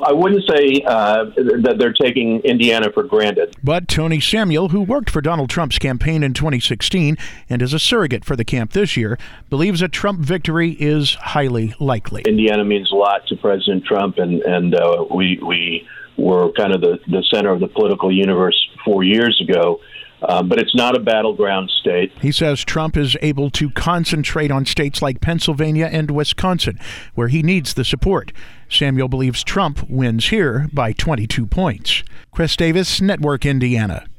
I wouldn't say that they're taking Indiana for granted. But Tony Samuel, who worked for Donald Trump's campaign in 2016 and is a surrogate for the camp this year, believes a Trump victory is highly likely. Indiana means a lot to President Trump, and we were kind of the center of the political universe 4 years ago. But it's not a battleground state. He says Trump is able to concentrate on states like Pennsylvania and Wisconsin, where he needs the support. Samuel believes Trump wins here by 22 points. Chris Davis, Network Indiana.